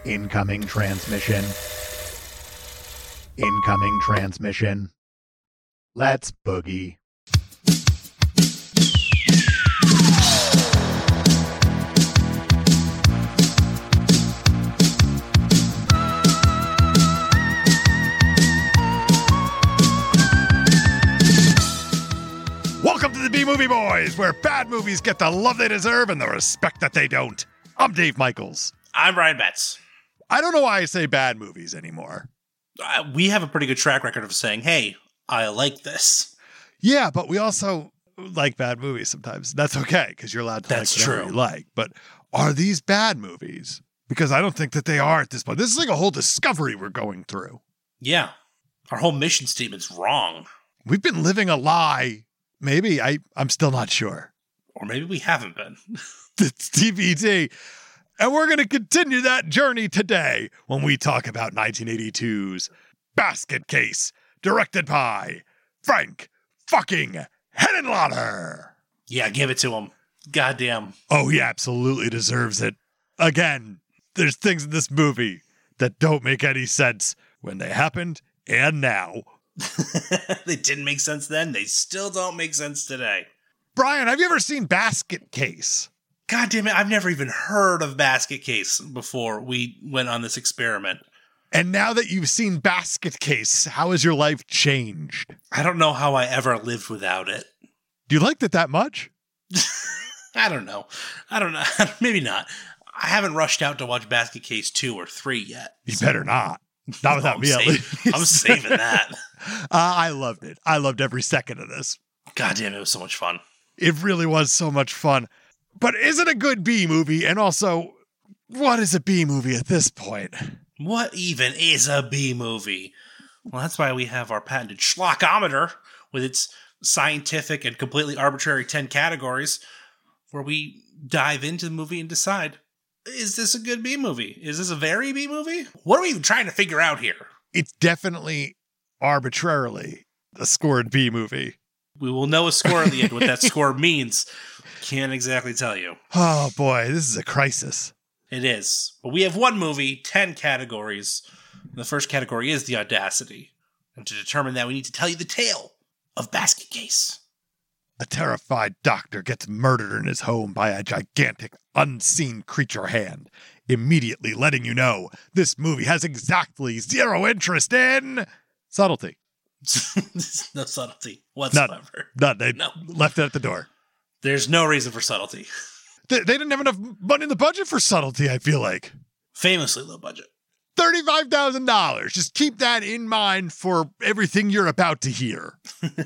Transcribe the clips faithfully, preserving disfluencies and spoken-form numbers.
Incoming transmission. Incoming transmission. Let's boogie. Welcome to the B-Movie Boys, where bad movies get the love they deserve and the respect that they don't. I'm Dave Michaels. I'm Brian Betts. I don't know why I say bad movies anymore. Uh, we have a pretty good track record of saying, hey, I like this. Yeah, but we also like bad movies sometimes. That's okay, because you're allowed to That's like whatever true. you like. But are these bad movies? Because I don't think that they are at this point. This is like a whole discovery we're going through. Yeah. Our whole mission statement's wrong. We've been living a lie. Maybe. I, I'm still not sure. Or maybe we haven't been. It's T B D. And we're going to continue that journey today when we talk about nineteen eighty-two's Basket Case, directed by Frank fucking Henenlotter. Yeah, give it to him. Goddamn. Oh, he absolutely deserves it. Again, there's things in this movie that don't make any sense when they happened and now. They didn't make sense then. They still don't make sense today. Brian, have you ever seen Basket Case? God damn it. I've never even heard of Basket Case before we went on this experiment. And now that you've seen Basket Case, how has your life changed? I don't know how I ever lived without it. Do you like it that much? I don't know. I don't know. Maybe not. I haven't rushed out to watch Basket Case two or three yet. You better not. Not without I'm me, at saving, least. I'm saving that. Uh, I loved it. I loved every second of this. God damn, it was so much fun. It really was so much fun. But is it a good B movie? And also, what is a B movie at this point? What even is a B movie? Well, that's why we have our patented Schlockometer with its scientific and completely arbitrary ten categories where we dive into the movie and decide, is this a good B movie? Is this a very B movie? What are we even trying to figure out here? It's definitely arbitrarily a scored B movie. We will know a score at the end. What that score means, can't exactly tell you. Oh boy, this is a crisis. It is. But we have one movie, ten categories. The first category is the audacity. And to determine that, we need to tell you the tale of Basket Case. A terrified doctor gets murdered in his home by a gigantic, unseen creature hand, immediately letting you know this movie has exactly zero interest in subtlety. No subtlety whatsoever. None. None. They No. left it at the door. There's no reason for subtlety. They, they didn't have enough money in the budget for subtlety, I feel like. Famously low budget. thirty-five thousand dollars. Just keep that in mind for everything you're about to hear.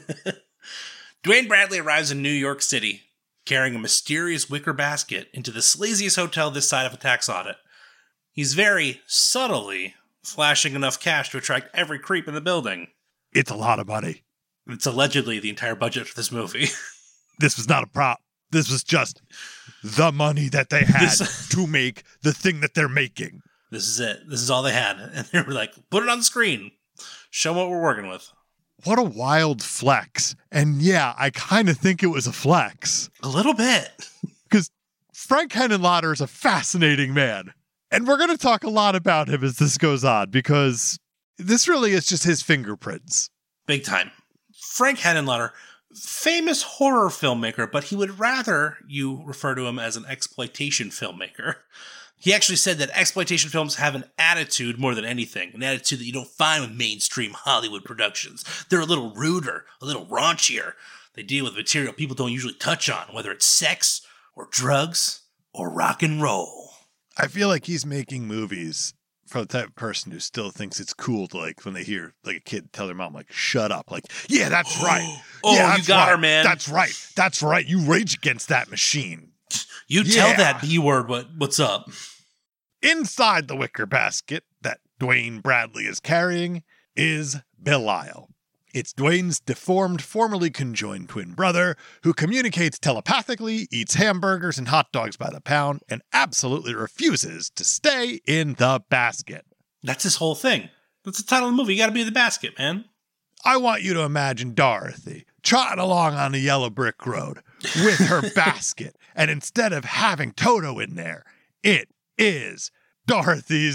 Dwayne Bradley arrives in New York City, carrying a mysterious wicker basket into the sleaziest hotel this side of a tax audit. He's very subtly flashing enough cash to attract every creep in the building. It's a lot of money. It's allegedly the entire budget for this movie. This was not a prop. This was just the money that they had This- to make the thing that they're making. This is it. This is all they had. And they were like, put it on the screen. Show what we're working with. What a wild flex. And yeah, I kind of think it was a flex. A little bit. Because Frank Henenlotter is a fascinating man. And we're going to talk a lot about him as this goes on, because this really is just his fingerprints. Big time. Frank Henenlotter, famous horror filmmaker, but he would rather you refer to him as an exploitation filmmaker. He actually said that exploitation films have an attitude more than anything, an attitude that you don't find with mainstream Hollywood productions. They're a little ruder, a little raunchier. They deal with material people don't usually touch on, whether it's sex or drugs or rock and roll. I feel like he's making movies for the type of person who still thinks it's cool to, like, when they hear like a kid tell their mom, like, shut up. Like, yeah, that's right. Oh, yeah, you that's got right. her, man. That's right. That's right. You rage against that machine. You Yeah. tell that B word what, what's up. Inside the wicker basket that Dwayne Bradley is carrying is Belial. It's Dwayne's deformed, formerly conjoined twin brother who communicates telepathically, eats hamburgers and hot dogs by the pound, and absolutely refuses to stay in the basket. That's his whole thing. That's the title of the movie. You gotta be in the basket, man. I want you to imagine Dorothy trotting along on the yellow brick road with her basket, and instead of having Toto in there, it is Dorothy's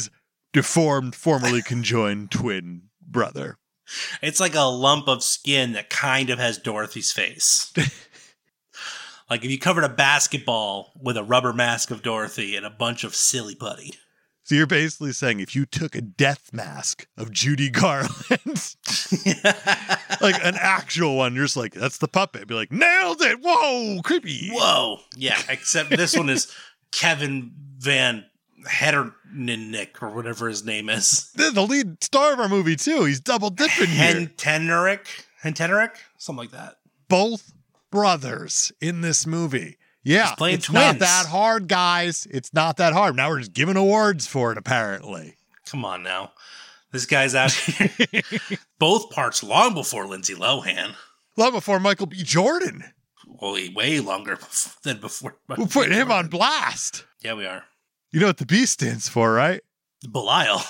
deformed, formerly conjoined twin brother. It's like a lump of skin that kind of has Dorothy's face. Like if you covered a basketball with a rubber mask of Dorothy and a bunch of silly putty. So you're basically saying if you took a death mask of Judy Garland, like an actual one, you're just like, that's the puppet. Be like, nailed it. Whoa, creepy. Whoa. Yeah, except this one is Kevin Van Heternick or whatever his name is. The, the lead star of our movie, too. He's double dipping here. Hentenerick? Hentenerick? Something like that. Both brothers in this movie. Yeah, it's twins. Not that hard, guys. It's not that hard. Now we're just giving awards for it, apparently. Come on now. This guy's out here. Both parts long before Lindsay Lohan. Long before Michael B. Jordan. Well, way longer before, than before. We're putting him on blast. Yeah, we are. You know what the B stands for, right? Belial.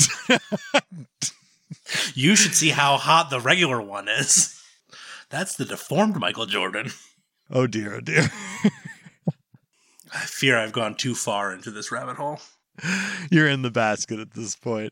You should see how hot the regular one is. That's the deformed Michael Jordan. Oh, dear, oh, dear. I fear I've gone too far into this rabbit hole. You're in the basket at this point.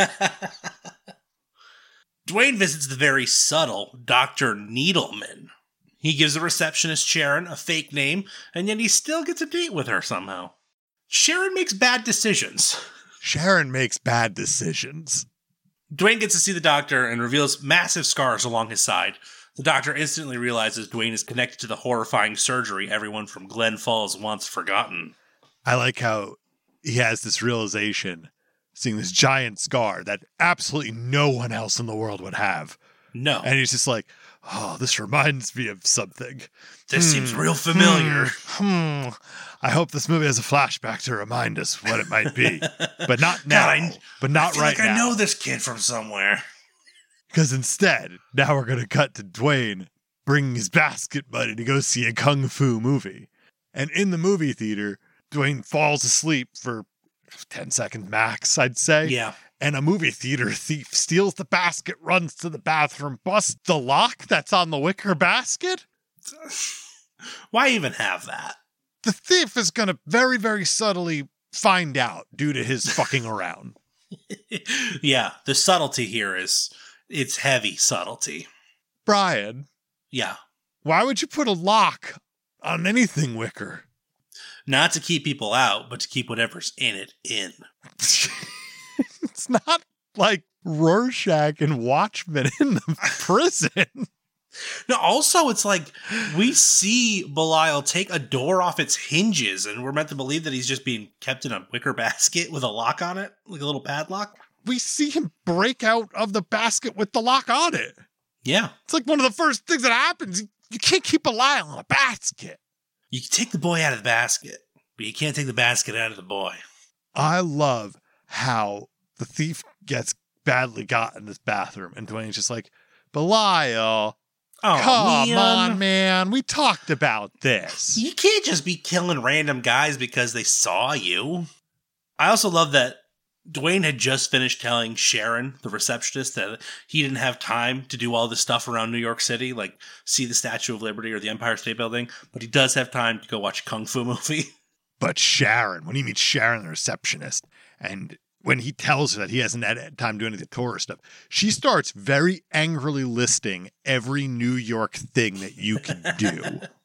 Dwayne visits the very subtle Doctor Needleman. He gives the receptionist Sharon a fake name, and yet he still gets a date with her somehow. Sharon makes bad decisions. Sharon makes bad decisions. Dwayne gets to see the doctor and reveals massive scars along his side. The doctor instantly realizes Dwayne is connected to the horrifying surgery everyone from Glen Falls wants forgotten. I like how he has this realization, seeing this giant scar that absolutely no one else in the world would have. No. And he's just like, oh, this reminds me of something. This hmm. seems real familiar. Hmm. hmm. I hope this movie has a flashback to remind us what it might be. But not now. God, I, but not I feel right like now. I know this kid from somewhere. Because instead, now we're going to cut to Dwayne bringing his basket buddy to go see a kung fu movie. And in the movie theater, Dwayne falls asleep for ten seconds max, I'd say. Yeah. And a movie theater thief steals the basket, runs to the bathroom, busts the lock that's on the wicker basket. Why even have that? The thief is going to very, very subtly find out due to his fucking around. Yeah, the subtlety here is, it's heavy subtlety. Brian. Yeah. Why would you put a lock on anything wicker? Not to keep people out, but to keep whatever's in it in. It's not like Rorschach and Watchmen in the prison. No, also, it's like we see Belial take a door off its hinges, and we're meant to believe that he's just being kept in a wicker basket with a lock on it, like a little padlock. We see him break out of the basket with the lock on it. Yeah. It's like one of the first things that happens. You can't keep Belial in a basket. You can take the boy out of the basket, but you can't take the basket out of the boy. I love how the thief gets badly got in this bathroom, and Dwayne's just like, Belial, oh, come man. on, man. We talked about this. You can't just be killing random guys because they saw you. I also love that Dwayne had just finished telling Sharon, the receptionist, that he didn't have time to do all this stuff around New York City, like see the Statue of Liberty or the Empire State Building, but he does have time to go watch a kung fu movie. But Sharon, when he meets Sharon, the receptionist, and when he tells her that he hasn't had time to do any of the tourist stuff, she starts very angrily listing every New York thing that you can do.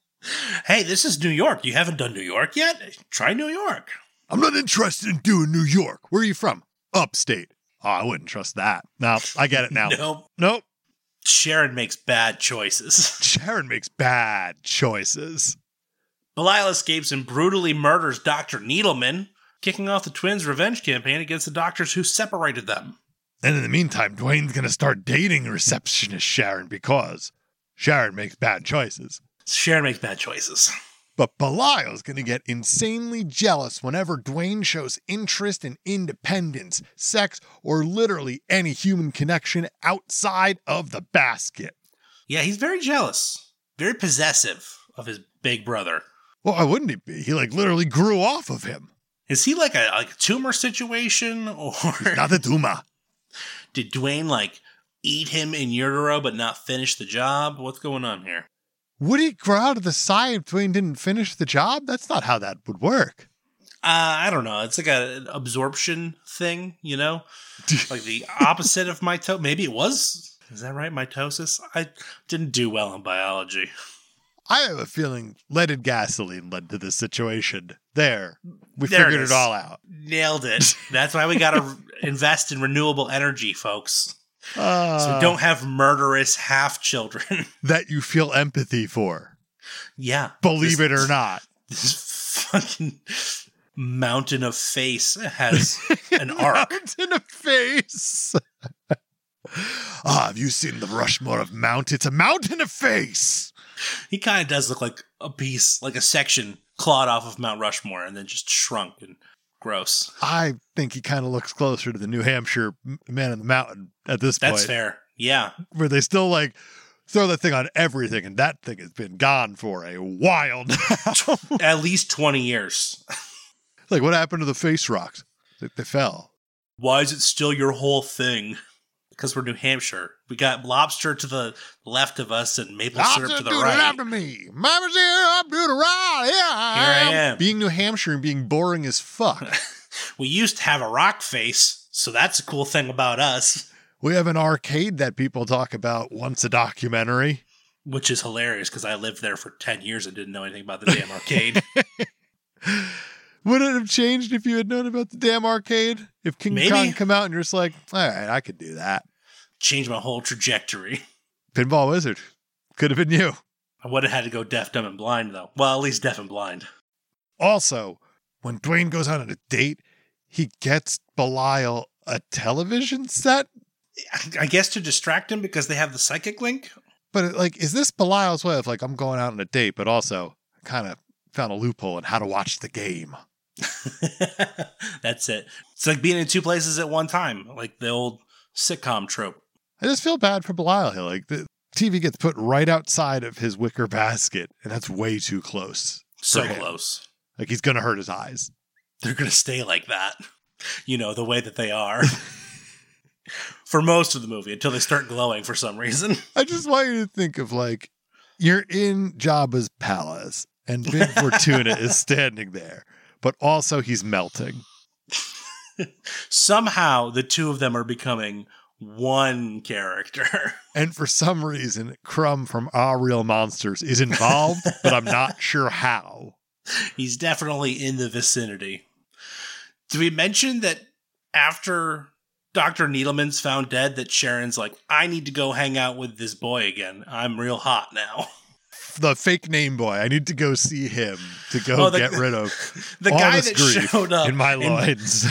Hey, this is New York. You haven't done New York yet? Try New York. I'm not interested in doing New York. Where are you from? Upstate. Oh, I wouldn't trust that. No, I get it now. Nope. Nope. Sharon makes bad choices. Sharon makes bad choices. Belial escapes and brutally murders Doctor Needleman, kicking off the twins' revenge campaign against the doctors who separated them. And in the meantime, Dwayne's going to start dating receptionist Sharon because Sharon makes bad choices. Sharon makes bad choices. But Belial's going to get insanely jealous whenever Dwayne shows interest in independence, sex, or literally any human connection outside of the basket. Yeah, he's very jealous. Very possessive of his big brother. Well, why wouldn't he be? He, like, literally grew off of him. Is he like a, like a tumor situation? Or He's not a tumor. Did Dwayne, like, eat him in utero but not finish the job? What's going on here? Would he grow out of the side if Dwayne didn't finish the job? That's not how that would work. Uh, I don't know. It's like a, an absorption thing, you know? Like the opposite of mitosis. Maybe it was. Is that right? Mitosis? I didn't do well in biology. I have a feeling leaded gasoline led to this situation. There. We There figured it it, is. all out. Nailed it. That's why we got to invest in renewable energy, folks. Uh, So we don't have murderous half-children. that you feel empathy for. Yeah. Believe this, it or not. This fucking mountain of face has an arc. Mountain of face. Ah, have you seen the Rushmore of Mount? It's a mountain of face. He kind of does look like a piece, like a section clawed off of Mount Rushmore and then just shrunk and gross. I think he kind of looks closer to the New Hampshire Man in the Mountain at this That's point. fair. Yeah. Where they still like throw that thing on everything, and that thing has been gone for a while now. At least twenty years. Like, what happened to the face rocks? They, they fell. Why is it still your whole thing? Because we're New Hampshire. We got lobster to the left of us and maple syrup to the do right. it after me. Mama's here, I'm doing it right. Yeah, I Here I am. am. Being New Hampshire and being boring as fuck. We used to have a rock face, so that's a cool thing about us. We have an arcade that people talk about once a documentary. Which is hilarious because I lived there for ten years and didn't know anything about the damn arcade. Would it have changed if you had known about the damn arcade? If King Maybe. Kong come out and you're just like, all right, I could do that. Changed my whole trajectory. Pinball Wizard. Could have been you. I would have had to go deaf, dumb, and blind, though. Well, at least deaf and blind. Also, when Dwayne goes on a date, he gets Belial a television set. I guess to distract him because they have the psychic link. But like, is this Belial's way of like, I'm going out on a date, but also kind of found a loophole in how to watch the game? That's it. It's like being in two places at one time, like the old sitcom trope. I just feel bad for Belial here. Like, the T V gets put right outside of his wicker basket, and that's way too close. So for him. close. Like, he's going to hurt his eyes. They're going to stay like that. You know, the way that they are. For most of the movie, until they start glowing for some reason. I just want you to think of, like, you're in Jabba's palace, and Bib Fortuna is standing there, but also he's melting. Somehow, the two of them are becoming one character. And for some reason, Crumb from Our Real Monsters is involved, but I'm not sure how. He's definitely in the vicinity. Did we mention that after Doctor Needleman's found dead, that Sharon's like, I need to go hang out with this boy again. I'm real hot now. The fake name boy. I need to go see him to go Oh, the- get rid of The all guy this that grief showed up in my in- loins.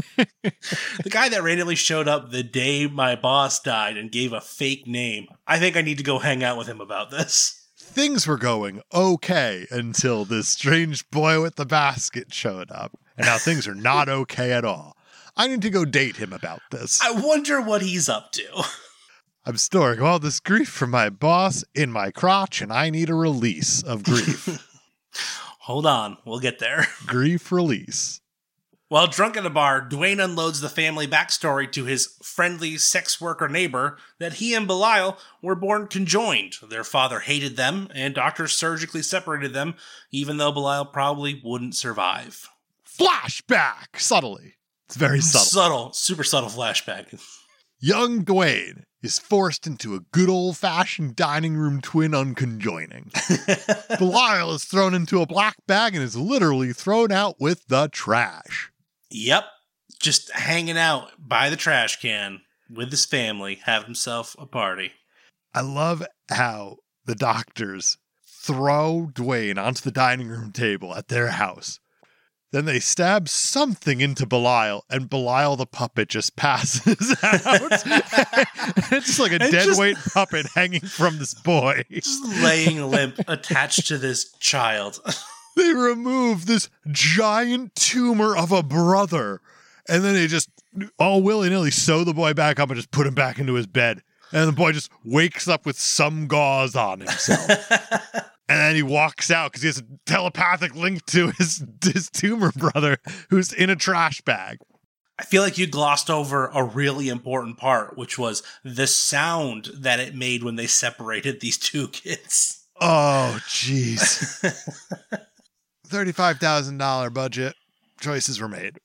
The guy that randomly showed up the day my boss died and gave a fake name. I think I need to go hang out with him about this. Things were going okay until this strange boy with the basket showed up. And now things are not okay at all. I need to go date him about this. I wonder what he's up to. I'm storing all this grief from my boss in my crotch, and I need a release of grief. Hold on, we'll get there. Grief release. While drunk at a bar, Dwayne unloads the family backstory to his friendly sex worker neighbor that he and Belial were born conjoined. Their father hated them, and doctors surgically separated them, even though Belial probably wouldn't survive. Flashback! Subtly. It's very subtle. Subtle, super subtle flashback. Young Dwayne is forced into a good old-fashioned dining room twin unconjoining. Belial is thrown into a black bag and is literally thrown out with the trash. Yep, just hanging out by the trash can with his family, have himself a party. I love how the doctors throw Dwayne onto the dining room table at their house. Then they stab something into Belial, and Belial the puppet just passes out. It's just like a And dead just- weight puppet hanging from this boy. Just laying limp attached to this child. They remove this giant tumor of a brother, and then they just all willy-nilly sew the boy back up and just put him back into his bed. And the boy just wakes up with some gauze on himself. And then he walks out because he has a telepathic link to his, his tumor brother who's in a trash bag. I feel like you glossed over a really important part, which was the sound that it made when they separated these two kids. Oh, jeez. thirty-five thousand dollars budget. choices were made.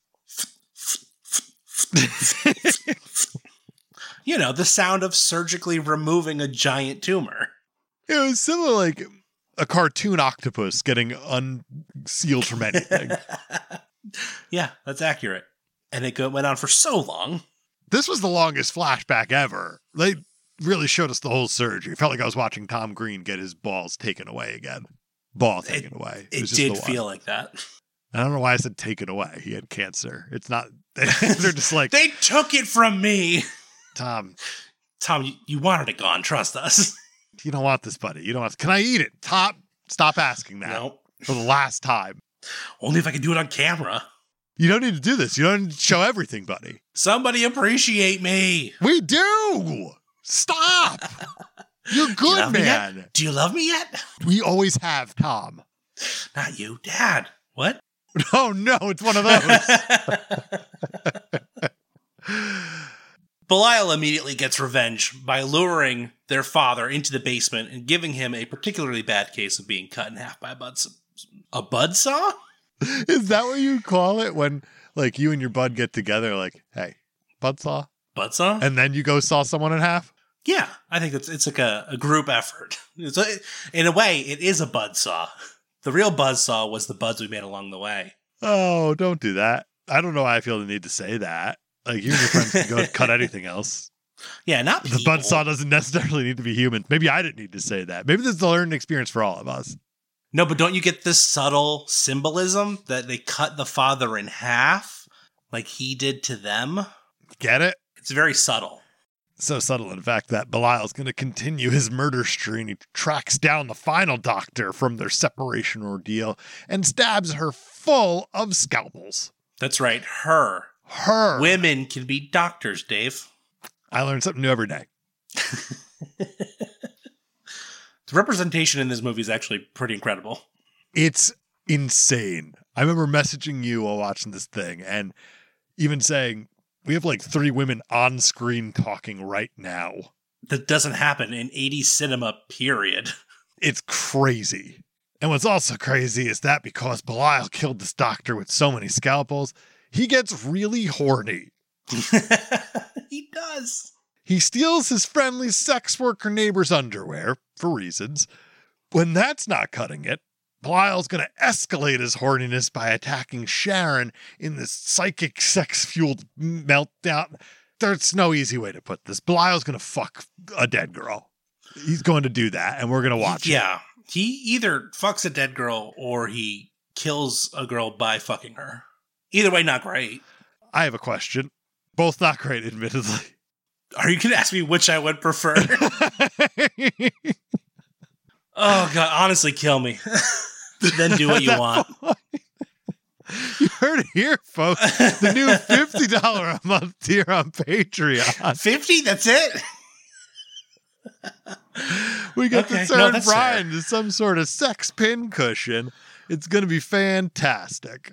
You know, the sound of surgically removing a giant tumor. It was similar like a cartoon octopus getting unsealed from anything. Yeah, that's accurate. And it go- went on for so long. This was the longest flashback ever. They really showed us the whole surgery. It felt like I was watching Tom Green get his balls taken away again. Ball taken it, away. It, it did feel like that. I don't know why I said taken away. He had cancer. It's not. They're just like, they took it from me. Tom. Tom, you, you wanted it gone. Trust us. You don't want this, buddy. You don't want. Can I eat it? Tom, stop asking that. Nope. For the last time. Only if I can do it on camera. You don't need to do this. You don't need to show everything, buddy. Somebody appreciate me. We do. Stop. You're good, do you man. Do you love me yet? We always have, Tom. Not you, Dad. What? Oh, no. It's one of those. Belial immediately gets revenge by luring their father into the basement and giving him a particularly bad case of being cut in half by a buzzsaw. A buzzsaw? Is that what you call it when, like, you and your bud get together, like, hey, buzzsaw? Buzzsaw? And then you go saw someone in half? Yeah, I think it's it's like a, a group effort. It's a, in a way, it is a buzzsaw. The real buzzsaw was the buds we made along the way. Oh, don't do that. I don't know why I feel the need to say that. Like, you and your friends can go cut anything else. Yeah, not The people. buzzsaw doesn't necessarily need to be human. Maybe I didn't need to say that. Maybe this is a learning experience for all of us. No, but don't you get this subtle symbolism that they cut the father in half like he did to them? Get it? It's very subtle. So subtle, in fact, that Belial's going to continue his murder spree, and he tracks down the final doctor from their separation ordeal and stabs her full of scalpels. That's right, her. Her. Women can be doctors, Dave. I learn something new every day. The representation in this movie is actually pretty incredible. It's insane. I remember messaging you while watching this thing and even saying, we have like three women on screen talking right now. That doesn't happen in eighties cinema, period. It's crazy. And what's also crazy is that because Belial killed this doctor with so many scalpels, he gets really horny. He does. He steals his friendly sex worker neighbor's underwear, for reasons. When that's not cutting it, Belial's going to escalate his horniness by attacking Sharon in this psychic sex-fueled meltdown. There's no easy way to put this. Belial's going to fuck a dead girl. He's going to do that, and we're going to watch yeah. it. He either fucks a dead girl or he kills a girl by fucking her. Either way, not great. I have a question. Both not great, admittedly. Are you going to ask me which I would prefer? Oh, God, honestly, kill me. Then do what you want. You heard it here, folks. The new fifty dollars a month tier on Patreon. fifty? That's it? We get Okay, to turn no, that's Brian to some sort of sex pin cushion. It's going to be fantastic.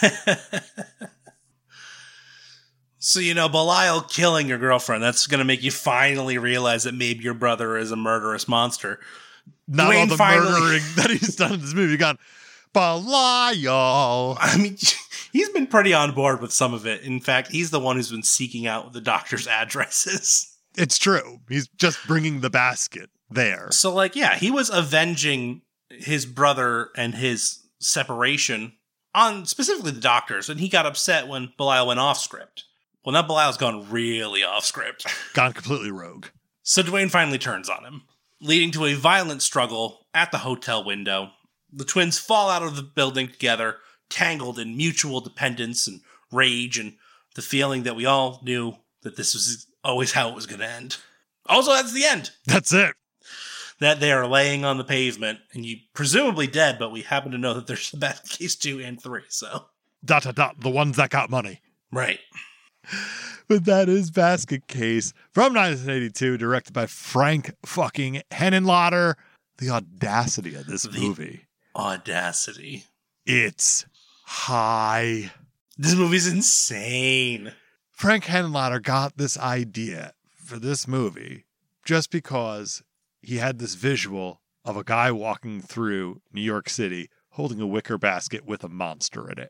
So, you know, Belial killing your girlfriend, that's going to make you finally realize that maybe your brother is a murderous monster. Not Dwayne all the finally- murdering that he's done in this movie. Gone, Belial. I mean, he's been pretty on board with some of it. In fact, he's the one who's been seeking out the doctor's addresses. It's true. He's just bringing the basket there. So, like, yeah, he was avenging his brother and his separation on specifically the doctors, and he got upset when Belial went off script. Well, now Belial's gone really off script. Gone completely rogue. So Dwayne finally turns on him, leading to a violent struggle at the hotel window. The twins fall out of the building together, tangled in mutual dependence and rage and the feeling that we all knew that this was always how it was going to end. Also, that's the end. That's it. That they are laying on the pavement and you presumably dead, but we happen to know that there's a Basket Case two and three, so. Dot, dot, dot. The ones that got money. Right. But that is Basket Case from nineteen eighty-two, directed by Frank fucking Henenlotter. The audacity of this The movie. Audacity. It's high. This movie's insane. Frank Henenlotter got this idea for this movie just because he had this visual of a guy walking through New York City holding a wicker basket with a monster in it.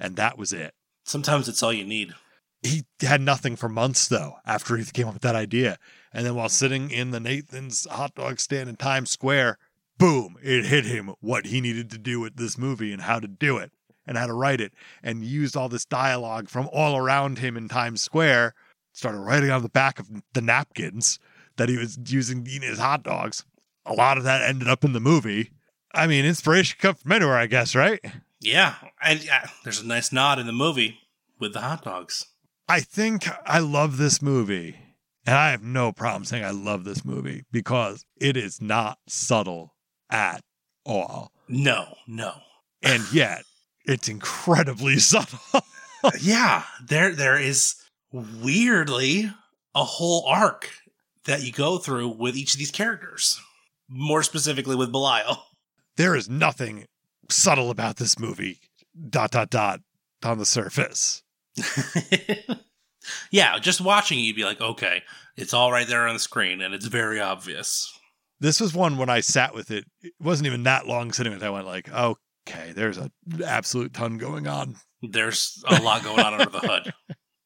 And that was it. Sometimes it's all you need. He had nothing for months, though, after he came up with that idea. And then while sitting in the Nathan's hot dog stand in Times Square, boom, it hit him what he needed to do with this movie and how to do it and how to write it, and used all this dialogue from all around him in Times Square, started writing on the back of the napkins that he was using eating his hot dogs. A lot of that ended up in the movie. I mean, inspiration comes from anywhere, I guess, right? Yeah, and uh, there's a nice nod in the movie with the hot dogs. I think I love this movie, and I have no problem saying I love this movie because it is not subtle at all. No, no. And yet, it's incredibly subtle. Yeah, there there is weirdly a whole arc that you go through with each of these characters. More specifically with Belial. There is nothing subtle about this movie, dot, dot, dot, on the surface. Yeah, just watching it, you'd be like, okay, it's all right there on the screen, and it's very obvious. This was one when I sat with it. It wasn't even that long sitting with it. I went like, okay, there's an absolute ton going on. There's a lot going on under the hood.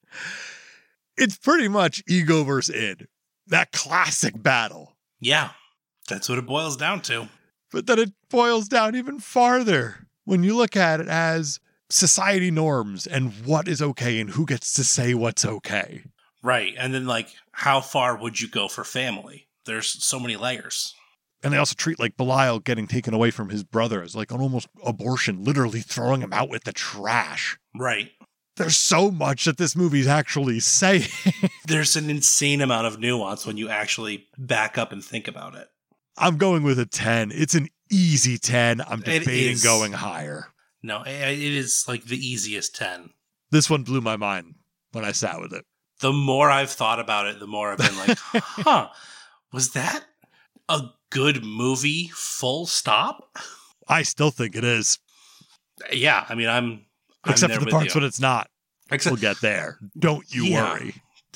It's pretty much ego versus id. That classic battle. Yeah, that's what it boils down to. But then it boils down even farther when you look at it as society norms and what is okay and who gets to say what's okay. Right. And then, like, how far would you go for family? There's so many layers. And they also treat, like, Belial getting taken away from his brother as, like, an almost abortion, literally throwing him out with the trash. Right. There's so much that this movie's actually saying. There's an insane amount of nuance when you actually back up and think about it. I'm going with a ten. It's an easy ten. I'm debating going higher. No, it is like the easiest ten. This one blew my mind when I sat with it. The more I've thought about it, the more I've been like, huh, was that a good movie full stop? I still think it is. Yeah, I mean, I'm... I'm Except for the parts when it's not. Except, we'll get there. Don't you yeah, worry.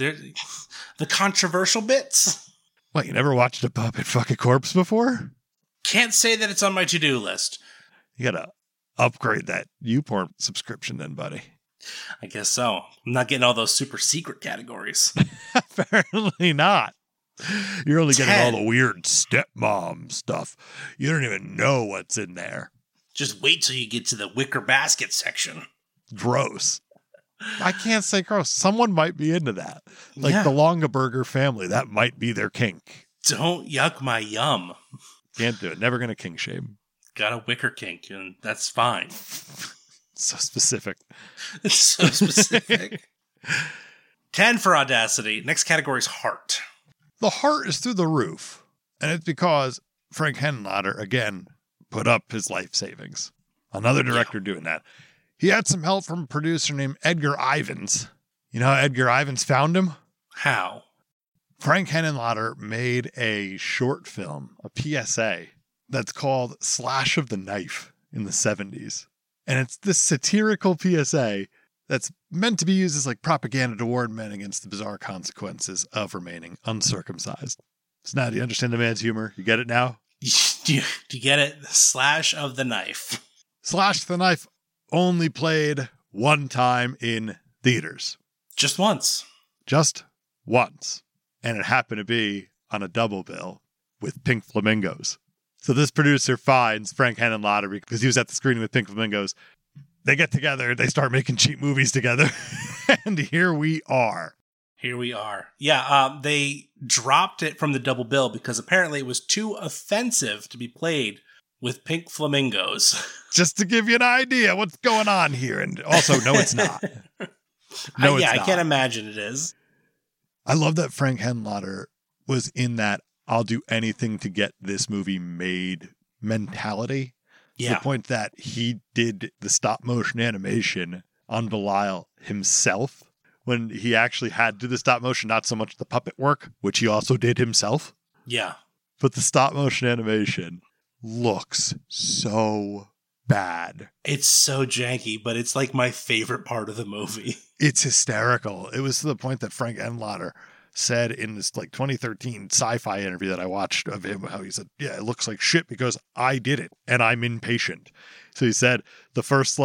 The controversial bits. What, you never watched a puppet fuck a corpse before? Can't say that it's on my to-do list. You gotta upgrade that YouPorn subscription then, buddy. I guess so. I'm not getting all those super secret categories. Apparently not. You're only getting ten. all the weird stepmom stuff. You don't even know what's in there. Just wait till you get to the wicker basket section. Gross. I can't say gross. Someone might be into that. Like yeah. the Longaberger family. That might be their kink. Don't yuck my yum. Can't do it. Never gonna kink shame. Got a wicker kink, and that's fine. So specific. It's so specific. ten for Audacity. Next category is heart. The heart is through the roof. And it's because Frank Henenlotter, again, put up his life savings. Another director yeah. doing that. He had some help from a producer named Edgar Ivins. You know how Edgar Ivins found him? How? Frank Henenlotter made a short film, a P S A, that's called Slash of the Knife in the seventies. And it's this satirical P S A that's meant to be used as like propaganda to warn men against the bizarre consequences of remaining uncircumcised. So now do you understand the man's humor? You get it now? Do you, do you get it? Slash of the Knife. Slash the Knife only played one time in theaters. Just once. Just once. And it happened to be on a double bill with Pink Flamingos. So this producer finds Frank Henenlotter because he was at the screening with Pink Flamingos. They get together, they start making cheap movies together, and here we are. Here we are. Yeah, um, they dropped it from the double bill because apparently it was too offensive to be played with Pink Flamingos. Just to give you an idea what's going on here. And also, no, it's not. No, uh, yeah, it's not. I can't imagine it is. I love that Frank Henenlotter was in that I'll do anything to get this movie made mentality. To Yeah. the point that he did the stop motion animation on Belial himself when he actually had to do the stop motion, not so much the puppet work, which he also did himself. Yeah. But the stop motion animation looks so bad. It's so janky, but it's like my favorite part of the movie. It's hysterical. It was to the point that Frank Henenlotter said in this like twenty thirteen sci-fi interview that I watched of him, how he said, yeah, it looks like shit because I did it and I'm impatient. So he said the first like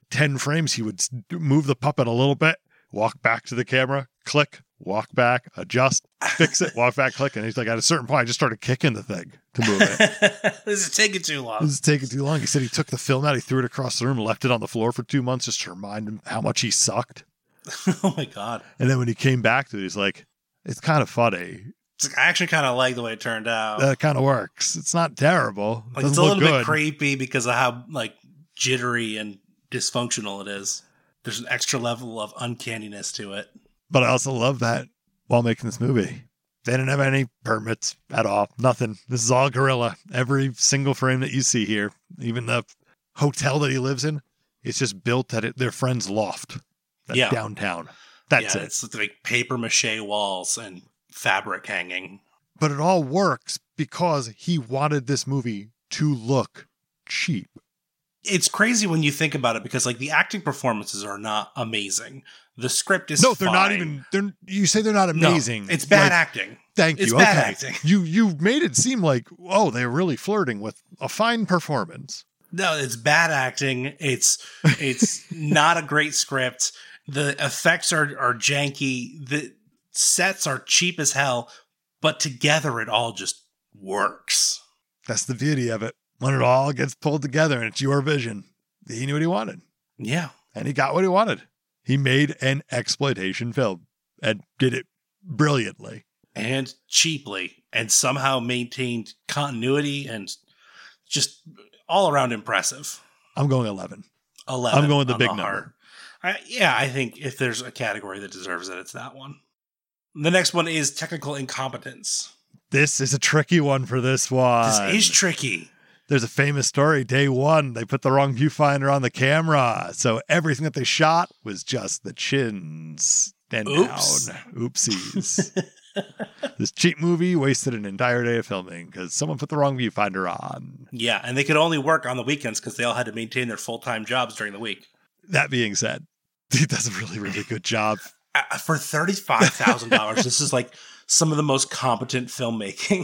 ten frames, he would move the puppet a little bit, walk back to the camera, click, walk back, adjust, fix it, walk back, click. And he's like, at a certain point, I just started kicking the thing to move it. This is taking too long. This is taking too long. He said he took the film out, he threw it across the room, left it on the floor for two months just to remind him how much he sucked. Oh my God. And then when he came back to it, he's like, it's kind of funny. It's like, I actually kind of like the way it turned out. That kind of works. It's not terrible. It like, it's a look little good. bit creepy because of how like jittery and dysfunctional it is. There's an extra level of uncanniness to it. But I also love that while making this movie, they didn't have any permits at all. Nothing. This is all guerrilla. Every single frame that you see here, even the hotel that he lives in, it's just built at it, their friend's loft. That's Yeah. downtown. That's yeah, it. It's like paper mache walls and fabric hanging. But it all works because he wanted this movie to look cheap. It's crazy when you think about it because like the acting performances are not amazing. The script is No, they're not fine. even. They're. You say they're not No, amazing. it's bad Like, acting. Thank It's you. bad okay. acting. You you made it seem like, oh, they're really flirting with a fine performance. No, it's bad acting. It's it's not a great script. The effects are are janky. The sets are cheap as hell, but together it all just works. That's the beauty of it. When it all gets pulled together and it's your vision. He knew what he wanted. Yeah. And he got what he wanted. He made an exploitation film and did it brilliantly. And cheaply, and somehow maintained continuity and just all around impressive. I'm going eleven. eleven. I'm going with the on big the number. heart. I, yeah, I think if there's a category that deserves it, it's that one. The next one is technical incompetence. This is a tricky one for this one. This is tricky. There's a famous story. Day one, they put the wrong viewfinder on the camera. So everything that they shot was just the chins and Oops. down. Oopsies. This cheap movie wasted an entire day of filming because someone put the wrong viewfinder on. Yeah, and they could only work on the weekends because they all had to maintain their full-time jobs during the week. That being said, he does a really, really good job. Uh, for thirty-five thousand dollars, this is like some of the most competent filmmaking.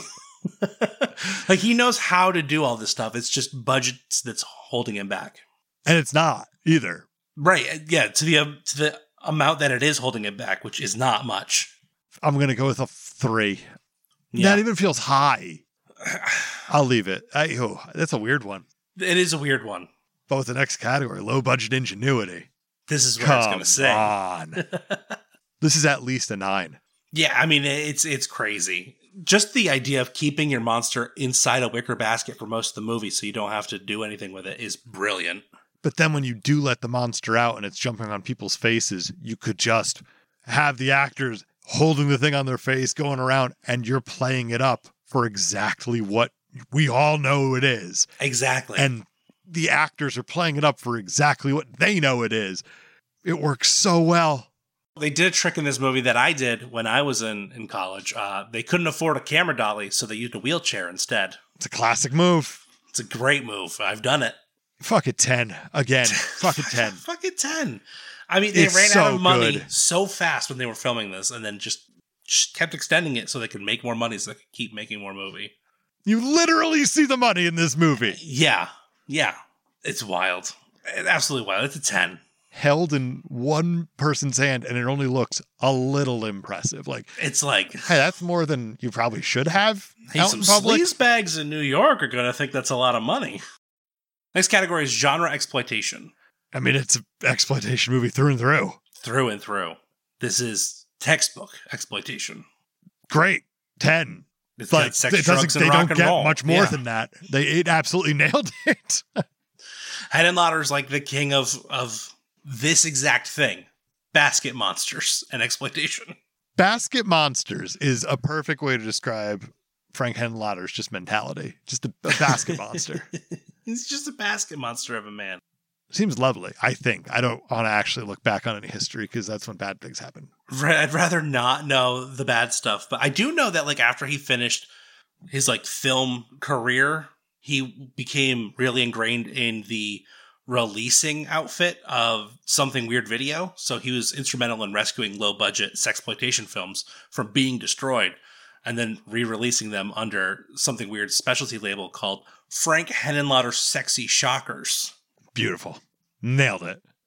Like, he knows how to do all this stuff. It's just budgets that's holding him back. And it's not either. Right. Yeah. To the, uh, to the amount that it is holding him back, which is not much. I'm going to go with a three. Yeah. That even feels high. I'll leave it. I, oh, that's a weird one. It is a weird one. But with the next category, low budget ingenuity. This is what I was going to say. on. This is at least a nine. Yeah. I mean, it's, it's crazy. Just the idea of keeping your monster inside a wicker basket for most of the movie so you don't have to do anything with it is brilliant. But then when you do let the monster out and it's jumping on people's faces, you could just have the actors holding the thing on their face, going around, and you're playing it up for exactly what we all know it is. Exactly. And the actors are playing it up for exactly what they know it is. It works so well. They did a trick in this movie that I did when I was in, in college. Uh, they couldn't afford a camera dolly, so they used a wheelchair instead. It's a classic move. It's a great move. I've done it. Fuck it, ten. Again, fuck it, ten. Fuck it, ten. I mean, they It's ran so out of money good. so fast when they were filming this and then just, just kept extending it so they could make more money so they could keep making more movie. You literally see the money in this movie. Yeah. Yeah. It's wild. It's absolutely wild. It's a ten. Held in one person's hand, and it only looks a little impressive. Like, It's like, hey, that's more than you probably should have hey, out some in public. sleaze bags in New York are going to think that's a lot of money. Next category is genre exploitation. I mean, it's an exploitation movie through and through. Through and through. This is textbook exploitation. Great, ten. It's But got sex, it drugs, doesn't. and They rock don't and get roll. much more Yeah. than that. They it absolutely nailed it. Heidenlotter's like the king of of this exact thing: basket monsters and exploitation. Basket Monsters is a perfect way to describe Frank Henlotter's just mentality. Just a, a basket monster. He's just a basket monster of a man. Seems lovely, I think. I don't want to actually look back on any history because that's when bad things happen. Right, I'd rather not know the bad stuff, but I do know that like after he finished his like film career, he became really ingrained in the releasing outfit of Something Weird Video. So he was instrumental in rescuing low budget sexploitation films from being destroyed and then re-releasing them under Something Weird specialty label called Frank Henenlotter Sexy Shockers. Beautiful. Nailed it.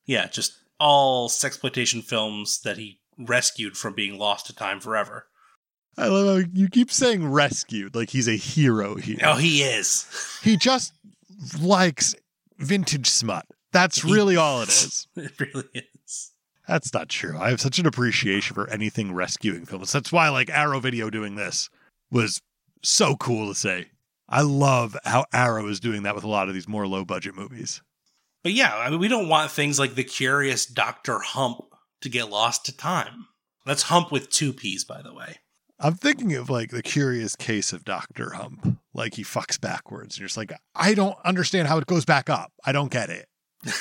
Yeah, just all sexploitation films that he rescued from being lost to time forever. I love how you keep saying rescued, like he's a hero here. Oh, he is. He just likes vintage smut. That's He- really all it is. It really is. That's not true. I have such an appreciation for anything rescuing films. That's why, like, Arrow Video doing this was so cool to say. I love how Arrow is doing that with a lot of these more low-budget movies. But yeah, I mean, we don't want things like the curious Doctor Hump to get lost to time. That's Hump with two P's, by the way. I'm thinking of, like, the curious case of Doctor Hump. Like, he fucks backwards. And you're just like, I don't understand how it goes back up. I don't get it.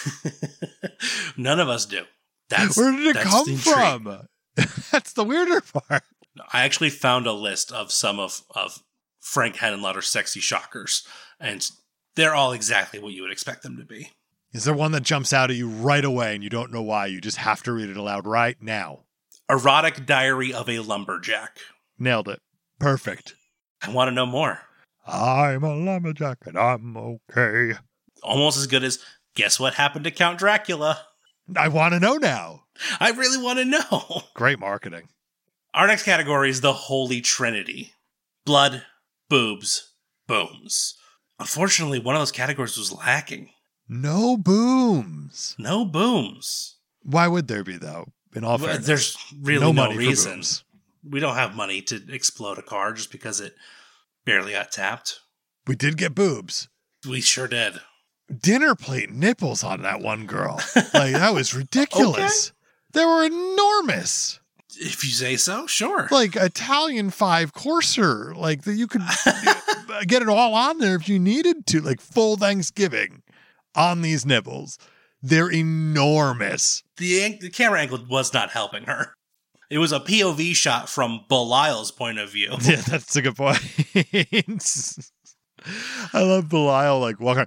None of us do. That's, Where did it that's come the intrigue. from? That's the weirder part. I actually found a list of some of, of Frank Henenlotter's sexy shockers, and they're all exactly what you would expect them to be. Is there one that jumps out at you right away and you don't know why? You just have to read it aloud right now. Erotic Diary of a Lumberjack. Nailed it. Perfect. I want to know more. I'm a lumberjack and I'm okay. Almost as good as Guess What Happened to Count Dracula? I want to know now. I really want to know. Great marketing. Our next category is the Holy Trinity. Blood, boobs, booms. Unfortunately, one of those categories was lacking. No booms. No booms. Why would there be, though? In all fairness, There's really no no, money for reason. booms. We don't have money to explode a car just because it barely got tapped. We did get boobs. We sure did. Dinner plate nipples on that one girl. Like, that was ridiculous. They were enormous. If you say so, sure. Like Italian five courser. Like that you could get it all on there if you needed to. Like full Thanksgiving on these nipples. They're enormous. The, ang- the camera angle was not helping her. It was a P O V shot from Belial's point of view. Yeah, that's a good point. I love Belial like walking.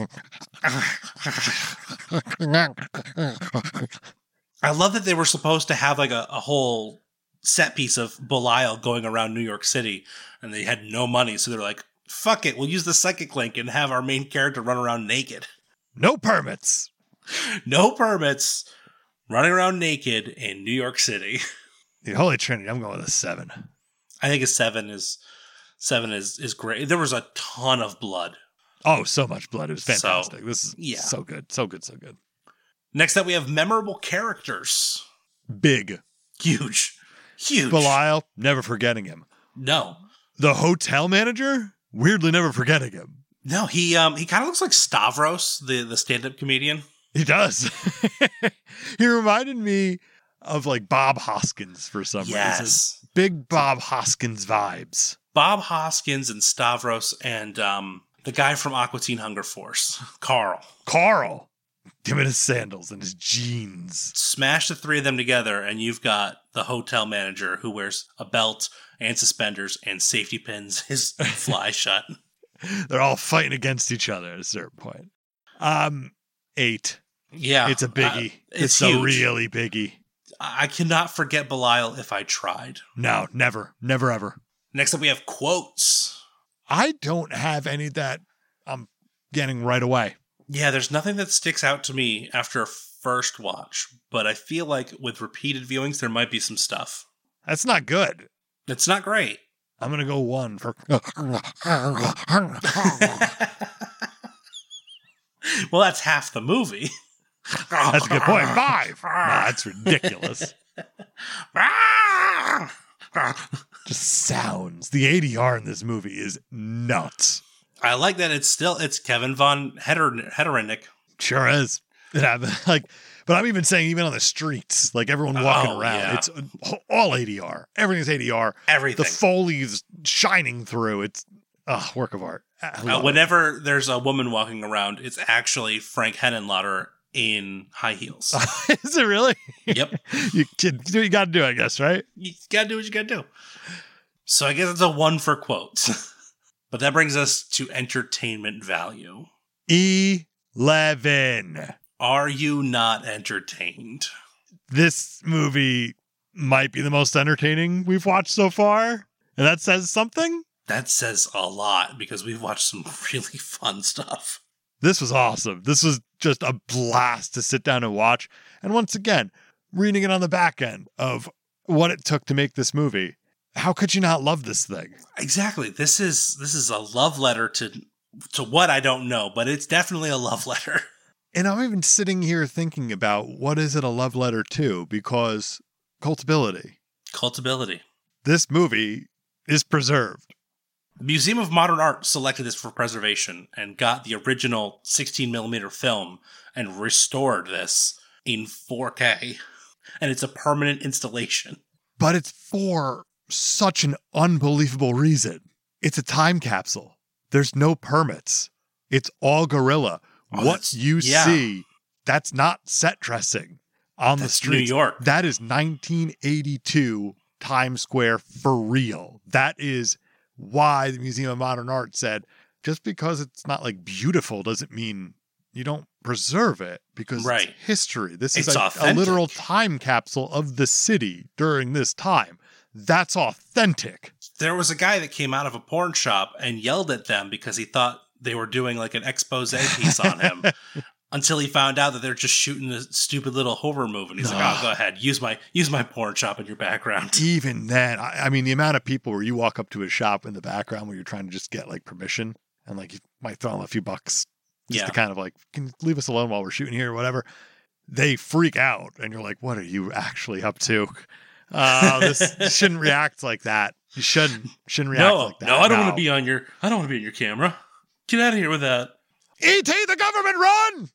I love that they were supposed to have like a, a whole set piece of Belial going around New York City, and they had no money, so they're like, fuck it, we'll use the psychic link and have our main character run around naked. No permits. No permits, running around naked in New York City. The Holy Trinity, I'm going with a seven. I think a seven is seven is, is great. There was a ton of blood. Oh, so much blood. It was fantastic. So, this is yeah. so good. So good, so good. Next up, we have memorable characters. Big. Huge. Huge. Belial, never forgetting him. No. The hotel manager, weirdly never forgetting him. No, he um he kind of looks like Stavros, the, the stand-up comedian. He does. He reminded me of like Bob Hoskins for some Yes. reason. Big Bob Hoskins vibes. Bob Hoskins and Stavros and um the guy from Aqua Teen Hunger Force, Carl. Carl. Him in his sandals and his jeans. Smash the three of them together, and you've got the hotel manager who wears a belt and suspenders and safety pins his fly shut. They're all fighting against each other at a certain point. Um, eight. Yeah. It's a biggie. Uh, it's it's a huge. really biggie. I cannot forget Belial if I tried. No, never. Never ever. Next up, we have quotes. I don't have any that I'm getting right away. Yeah, there's nothing that sticks out to me after a first watch, but I feel like with repeated viewings, there might be some stuff. That's not good. It's not great. I'm going to go one for. Well, that's half the movie. That's a good point. Five. No, that's ridiculous. Just sounds. The A D R in this movie is nuts. I like that it's still, it's Kevin Von Heder- Hederick. Sure is. It happened. Like, but I'm even saying, even on the streets, like everyone walking Oh, around, yeah. it's all A D R. Everything's A D R. Everything. The Foley's shining through. It's a work of art. I Uh, love it. whenever there's a woman walking around, it's actually Frank Henenlotter in high heels. Is it really? Yep. You kid, you got to do, it, I guess, right? You gotta do what you gotta do. So I guess it's a one for quotes. But that brings us to entertainment value. eleven. Are you not entertained? This movie might be the most entertaining we've watched so far. And that says something. That says a lot because we've watched some really fun stuff. This was awesome. This was just a blast to sit down and watch. And once again, reading it on the back end of what it took to make this movie. How could you not love this thing? Exactly. This is this is a love letter to to what I don't know, but it's definitely a love letter. And I'm even sitting here thinking about what is it a love letter to? Because Cultability. Cultability. This movie is preserved. The Museum of Modern Art selected this for preservation and got the original sixteen millimeter film and restored this in four K. And it's a permanent installation. But it's for such an unbelievable reason. It's a time capsule. There's no permits. It's all guerrilla. Oh, what you yeah. see, that's not set dressing on That's the streets. New York. That is nineteen eighty-two Times Square for real. That is why the Museum of Modern Art said, just because it's not like beautiful doesn't mean you don't preserve it, because Right. it's history. This It's is a, a authentic. literal time capsule of the city during this time. That's authentic. There was a guy that came out of a porn shop and yelled at them because he thought they were doing like an expose piece on him until he found out that they're just shooting a stupid little horror movie. And he's like, oh, go ahead. Use my use my porn shop in your background. Even then, I, I mean, the amount of people where you walk up to a shop in the background where you're trying to just get like permission and like you might throw in a few bucks just Yeah. to kind of like, can you leave us alone while we're shooting here or whatever. They freak out and you're like, what are you actually up to? Uh, this you shouldn't react like that. You shouldn't shouldn't react No, like that. no, I don't want to be on your I don't want to be on your camera. Get out of here with that. E T the government run!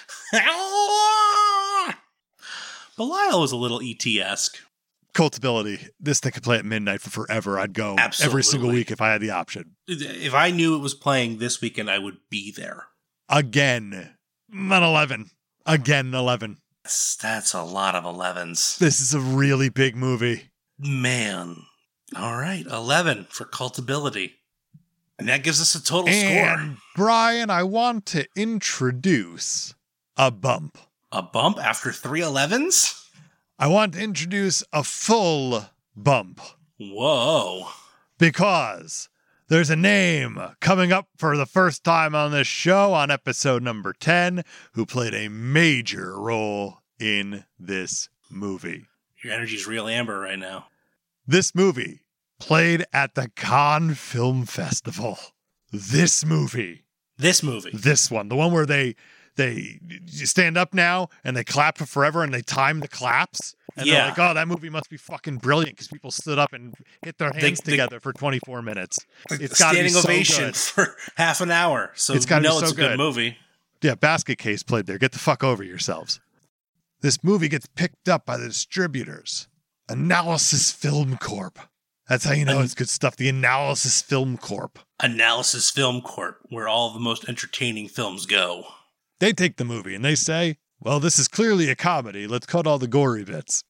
Belial was a little E T-esque. Cultability. This thing could play at midnight for forever. I'd go every Absolutely. single week if I had the option. If I knew it was playing this weekend, I would be there. Again, not eleven. Again, eleven. That's, that's a lot of elevens. This is a really big movie. Man. All right, eleven for Cultability. And that gives us a total And score. Brian, I want to introduce a bump. A bump after three elevens? I want to introduce a full bump Whoa. because there's a name coming up for the first time on this show on episode number ten who played a major role in this movie. Your energy's real amber right now. This movie played at the Cannes Film Festival. This movie, This movie. this one, the one where they they you stand up now and they clap for forever and they time the claps. And Yeah. they're like, oh, that movie must be fucking brilliant because people stood up and hit their hands they- together for twenty-four minutes. Like It's a gotta be standing so ovation good. for half an hour. So It's you gotta be know so it's a good good. movie. Yeah, Basket Case played there. Get the fuck over yourselves. This movie gets picked up by the distributors. Analysis Film Corp. That's how you know An- it's good stuff. The Analysis Film Corp. Analysis Film Court, where all the most entertaining films go. They take the movie and they say, well, this is clearly a comedy. Let's cut all the gory bits.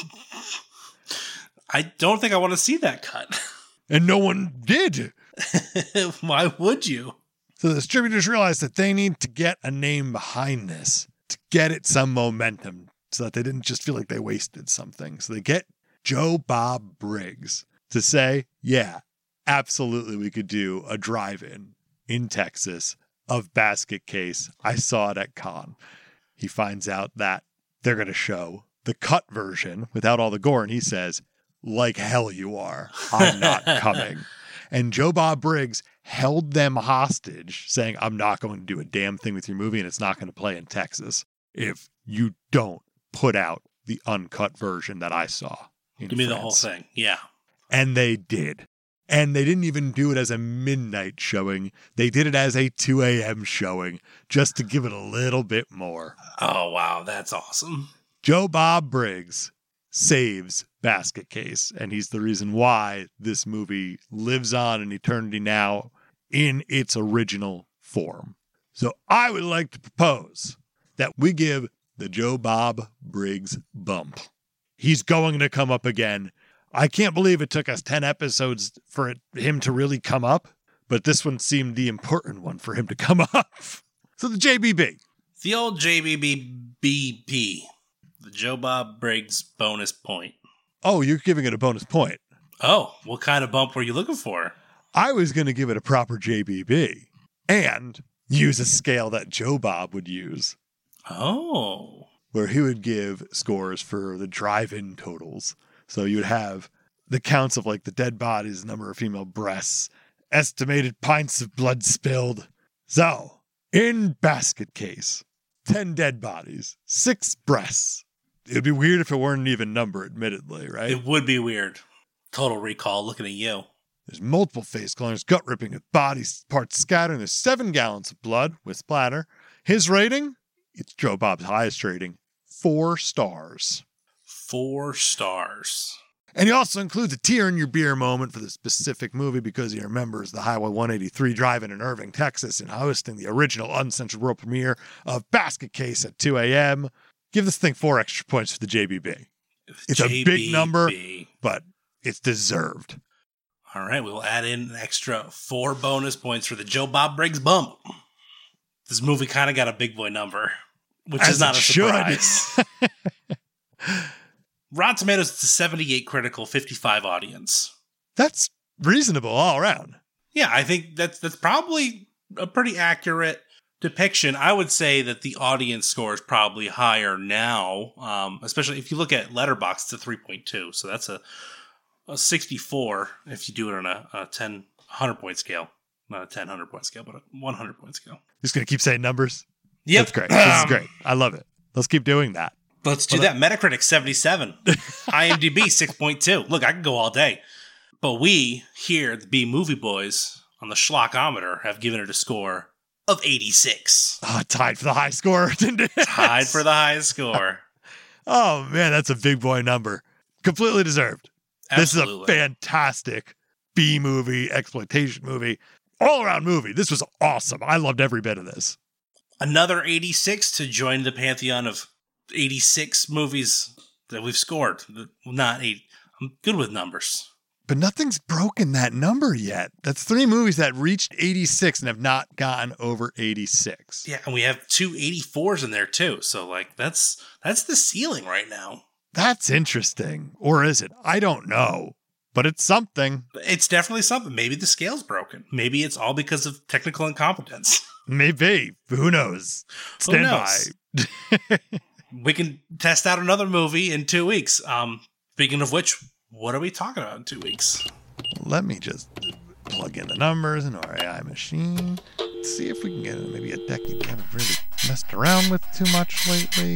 I don't think I want to see that cut. And no one did. Why would you? So the distributors realized that they need to get a name behind this to get it some momentum so that they didn't just feel like they wasted something. So they get Joe Bob Briggs to say, yeah, absolutely we could do a drive-in in Texas of Basket Case. I saw it at Cannes. He finds out that they're going to show the cut version without all the gore, and he says, like hell you are. I'm not coming. And Joe Bob Briggs held them hostage, saying, I'm not going to do a damn thing with your movie, and it's not going to play in Texas if you don't put out the uncut version that I saw. in Give me the whole France." thing. Yeah. And they did. And they didn't even do it as a midnight showing. They did it as a two a.m. showing just to give it a little bit more. Oh, wow. That's awesome. Joe Bob Briggs saves Basket Case, and he's the reason why this movie lives on in eternity now in its original form. So I would like to propose that we give the Joe Bob Briggs bump. He's going to come up again. I can't believe it took us ten episodes for it, him to really come up, but this one seemed the important one for him to come up. So the J B B. The old J B B P. The Joe Bob Briggs bonus point. Oh, you're giving it a bonus point. Oh, what kind of bump were you looking for? I was going to give it a proper J B B. And use a scale that Joe Bob would use. Oh. Where he would give scores for the drive-in totals. So you would have the counts of like the dead bodies, number of female breasts, estimated pints of blood spilled. So, in basket case, ten dead bodies, six breasts. It would be weird if it weren't an even number, admittedly, right? It would be weird. Total Recall looking at you. There's multiple face cleaners, gut ripping with body parts scattering. There's seven gallons of blood with splatter. His rating? It's Joe Bob's highest rating. Four stars. Four stars. And he also includes a tear in your beer moment for the specific movie because he remembers the Highway one eighty-three drive-in in Irving, Texas, and hosting the original uncensored world premiere of Basket Case at two a.m. Give this thing four extra points for the J B B. It's J B B. a big number, but it's deserved. All right, we'll add in an extra four bonus points for the Joe Bob Briggs bump. This movie kind of got a big boy number, which As is not it a surprise. Rotten Tomatoes, it's a seventy-eight critical, fifty-five audience. That's reasonable all around. Yeah, I think that's that's probably a pretty accurate depiction. I would say that the audience score is probably higher now, um, especially if you look at Letterboxd, it's a three point two. So that's a, a sixty-four if you do it on a, a ten, one hundred point scale. Not a ten, one hundred point scale, but a one hundred point scale. Just going to keep saying numbers? Yep. That's great. This is great. I love it. Let's keep doing that. Let's do that. Metacritic, seventy-seven. IMDb, six point two. Look, I can go all day. But we, here at the B Movie Boys, on the Schlockometer, have given it a score of eighty-six. Oh, tied for the high score. Tied for the highest score. Oh, man, that's a big boy number. Completely deserved. Absolutely. This is a fantastic B-movie, exploitation movie, all-around movie. This was awesome. I loved every bit of this. Another eighty-six to join the pantheon of eighty-six movies that we've scored. Not eight. I'm good with numbers. But nothing's broken that number yet. That's three movies that reached eighty-six and have not gotten over eighty-six. Yeah, and we have two eighty-fours in there too. So like that's that's the ceiling right now. That's interesting. Or is it? I don't know. But it's something. It's definitely something. Maybe the scale's broken. Maybe it's all because of technical incompetence. Maybe. Who knows? Stand by. We can test out another movie in two weeks. Um, speaking of which, what are we talking about in two weeks? Let me just plug in the numbers in our A I machine. Let's see if we can get maybe a deck you haven't really messed around with too much lately.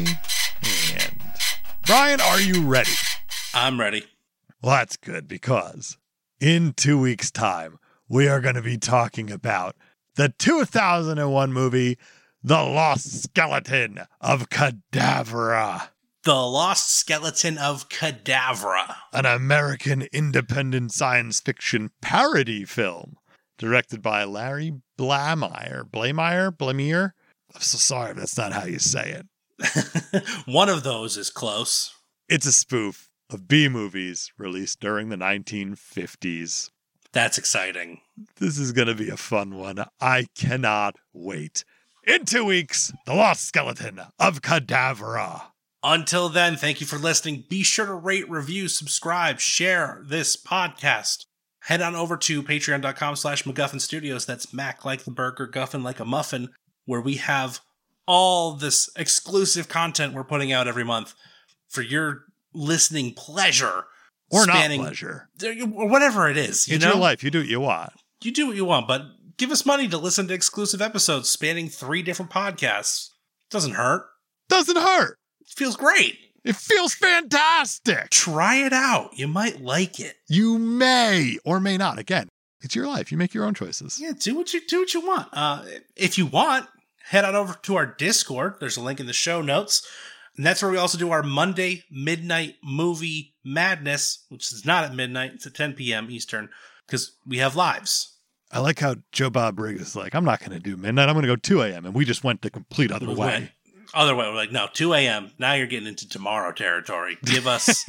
And Brian, are you ready? I'm ready. Well, that's good because in two weeks' time, we are going to be talking about the two thousand one movie, The Lost Skeleton of Cadavra. The Lost Skeleton of Cadavra. An American independent science fiction parody film directed by Larry Blamire. Blamire? Blamire? I'm so sorry if that's not how you say it. One of those is close. It's a spoof of B-movies released during the nineteen fifties. That's exciting. This is going to be a fun one. I cannot wait. In two weeks, The Lost Skeleton of Cadavra. Until then, thank you for listening. Be sure to rate, review, subscribe, share this podcast. Head on over to patreon.com slash MacGuffin Studios. That's Mac like the burger, Guffin like a muffin, where we have all this exclusive content we're putting out every month for your listening pleasure. Or spanning, not pleasure. Or whatever it is. You it's know? your life. You do what you want. You do what you want, but give us money to listen to exclusive episodes spanning three different podcasts. Doesn't hurt. Doesn't hurt. It feels great. It feels fantastic. Try it out. You might like it. You may or may not. Again, it's your life. You make your own choices. Yeah, do what you do what you want. Uh, if you want, head on over to our Discord. There's a link in the show notes. And that's where we also do our Monday midnight movie madness, which is not at midnight. It's at ten p.m. Eastern because we have lives. I like how Joe Bob Briggs is like, I'm not going to do midnight. I'm going to go two a.m. And we just went the complete other we way. Went other way. We're like, no, two a.m. Now you're getting into tomorrow territory. Give us.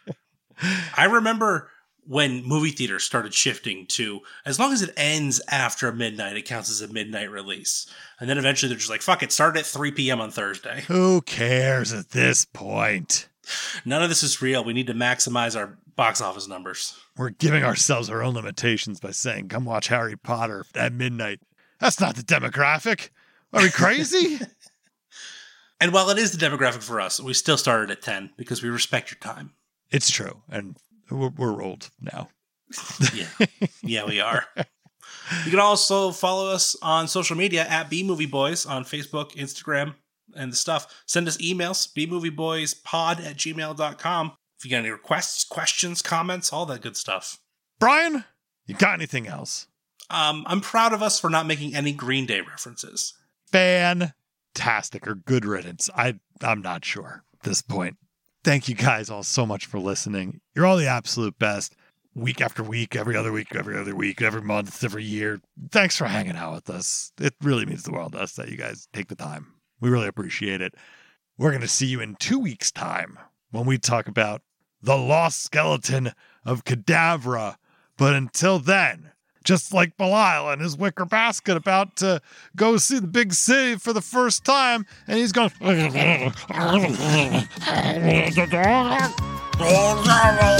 I remember when movie theaters started shifting to, as long as it ends after midnight, it counts as a midnight release. And then eventually they're just like, fuck it, start at three p.m. on Thursday. Who cares at this point? None of this is real. We need to maximize our box office numbers. We're giving ourselves our own limitations by saying, come watch Harry Potter at midnight. That's not the demographic. Are we crazy? And while it is the demographic for us, we still started at ten because we respect your time. It's true. And we're, we're old now. Yeah. Yeah, we are. You can also follow us on social media at B Movie Boys on Facebook, Instagram, and the stuff. Send us emails, b movie boys pod at gmail dot com. If you got any requests, questions, comments, all that good stuff. Brian, you got anything else? Um, I'm proud of us for not making any Green Day references. Fantastic, or good riddance. I, I'm not sure at this point. Thank you guys all so much for listening. You're all the absolute best. Week after week, every other week, every other week, every month, every year. Thanks for hanging out with us. It really means the world to us that you guys take the time. We really appreciate it. We're going to see you in two weeks' time when we talk about the lost skeleton of Cadavra. But until then, just like Belial and his wicker basket about to go see the big city for the first time, and he's going...